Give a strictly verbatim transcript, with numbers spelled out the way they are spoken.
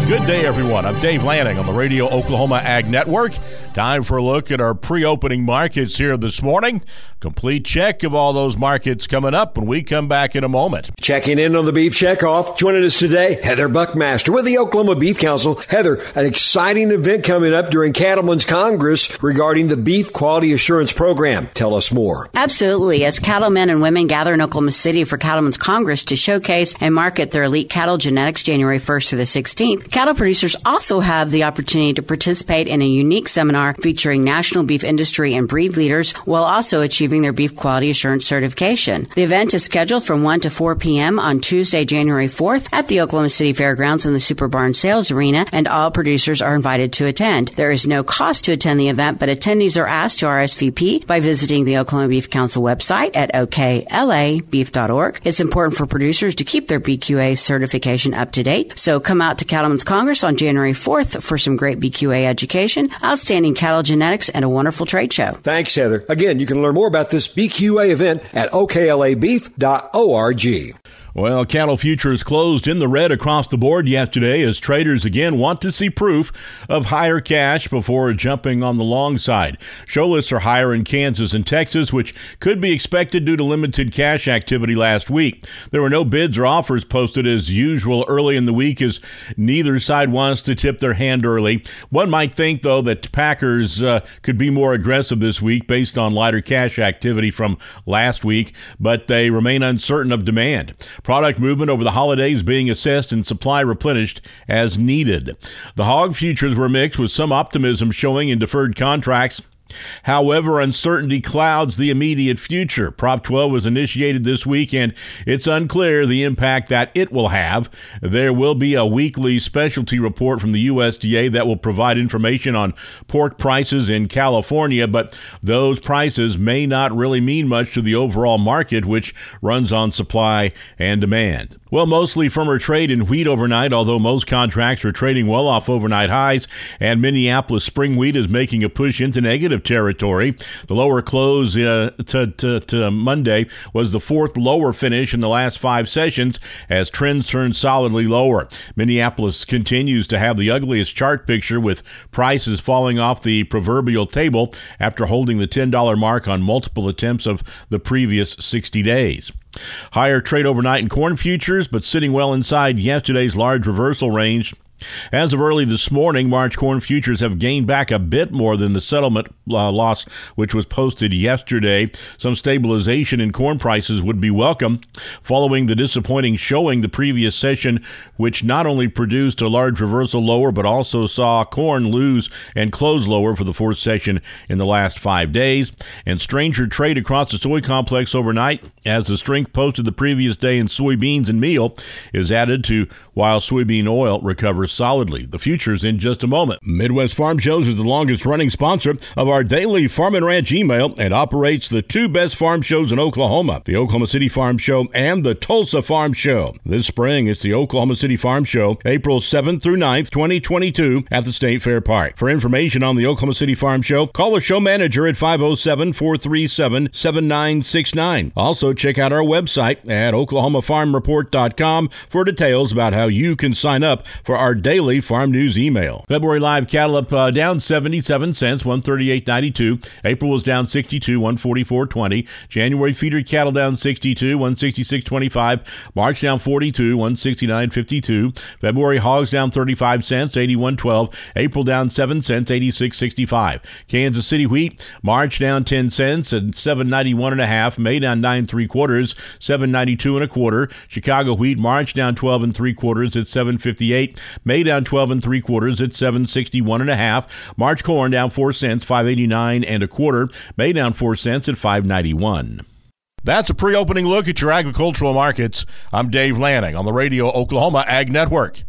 Good day, everyone. I'm Dave Lanning on the Radio Oklahoma Ag Network. Time for a look at our pre-opening markets here this morning. Complete check of all those markets coming up when we come back in a moment. Checking in on the Beef Checkoff. Joining us today, Heather Buckmaster with the Oklahoma Beef Council. Heather, an exciting event coming up during Cattlemen's Congress regarding the Beef Quality Assurance Program. Tell us more. Absolutely. As cattlemen and women gather in Oklahoma City for Cattlemen's Congress to showcase and market their elite cattle genetics January first through the sixteenth, cattle producers also have the opportunity to participate in a unique seminar featuring national beef industry and breed leaders while also achieving their beef quality assurance certification. The event is scheduled from one to four p.m. on Tuesday, January fourth at the Oklahoma City Fairgrounds in the Super Barn Sales Arena, and all producers are invited to attend. There is no cost to attend the event, but attendees are asked to R S V P by visiting the Oklahoma Beef Council website at O K L A beef dot org. It's important for producers to keep their B Q A certification up to date, so come out to Cattlemen's Congress on January fourth for some great B Q A education, outstanding cattle genetics, and a wonderful trade show. Thanks, Heather. Again, you can learn more about this B Q A event at O K L A beef dot org. Well, cattle futures closed in the red across the board yesterday as traders again want to see proof of higher cash before jumping on the long side. Show lists are higher in Kansas and Texas, which could be expected due to limited cash activity last week. There were no bids or offers posted as usual early in the week as neither side wants to tip their hand early. One might think, though, that Packers uh, could be more aggressive this week based on lighter cash activity from last week, but they remain uncertain of demand. Product movement over the holidays being assessed and supply replenished as needed. The hog futures were mixed with some optimism showing in deferred contracts. However, uncertainty clouds the immediate future. Prop twelve was initiated this week, and it's unclear the impact that it will have. There will be a weekly specialty report from the U S D A that will provide information on pork prices in California, but those prices may not really mean much to the overall market, which runs on supply and demand. Well, mostly firmer trade in wheat overnight, although most contracts are trading well off overnight highs, and Minneapolis spring wheat is making a push into negative territory. The lower close uh, to, to, to Monday was the fourth lower finish in the last five sessions as trends turn solidly lower. Minneapolis continues to have the ugliest chart picture with prices falling off the proverbial table after holding the ten dollars mark on multiple attempts of the previous sixty days. Higher trade overnight in corn futures, but sitting well inside yesterday's large reversal range. As of early this morning, March corn futures have gained back a bit more than the settlement uh, loss, which was posted yesterday. Some stabilization in corn prices would be welcome, following the disappointing showing the previous session, which not only produced a large reversal lower, but also saw corn lose and close lower for the fourth session in the last five days. And stranger trade across the soy complex overnight, as the strength posted the previous day in soybeans and meal is added to, while soybean oil recovers solidly. The futures in just a moment. Midwest Farm Shows is the longest running sponsor of our daily Farm and Ranch email and operates the two best farm shows in Oklahoma, the Oklahoma City Farm Show and the Tulsa Farm Show. This spring, it's the Oklahoma City Farm Show, April seventh through ninth, twenty twenty-two at the State Fair Park. For information on the Oklahoma City Farm Show, call the show manager at five oh seven, four three seven, seven nine six nine. Also, check out our website at oklahoma farm report dot com for details about how you can sign up for our daily farm news email. February live cattle up uh, down seventy-seven cents, one thirty-eight ninety-two. April was down sixty-two, one forty-four twenty. January feeder cattle down sixty-two, one sixty-six twenty-five. March down forty-two, one sixty-nine fifty-two. February hogs down thirty-five cents, eighty-one twelve. April down seven cents, eighty-six sixty-five. Kansas City wheat, March down ten cents and seven ninety-one and a half. May down nine three quarters, seven ninety-two and a quarter. Chicago wheat, March down twelve and three quarters at seven fifty-eight. May down twelve and three quarters at seven sixty-one and a half. March corn down four cents, five eighty-nine and a quarter. May down four cents at five ninety-one. That's a pre-opening look at your agricultural markets. I'm Dave Lanning on the Radio Oklahoma Ag Network.